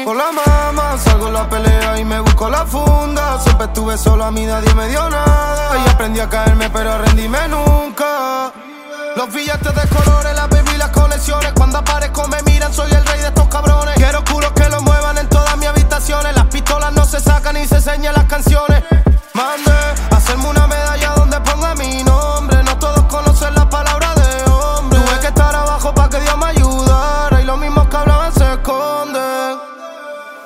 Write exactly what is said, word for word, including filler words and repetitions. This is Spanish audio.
Con la mamá salgo en la pelea y me busco la funda. Siempre estuve solo, a mí nadie me dio nada. Y aprendí a caerme pero a rendirme nunca. Los billetes de colores, las baby y las colecciones. Cuando aparezco me miran, soy el rey de estos cabrones. Quiero culos que los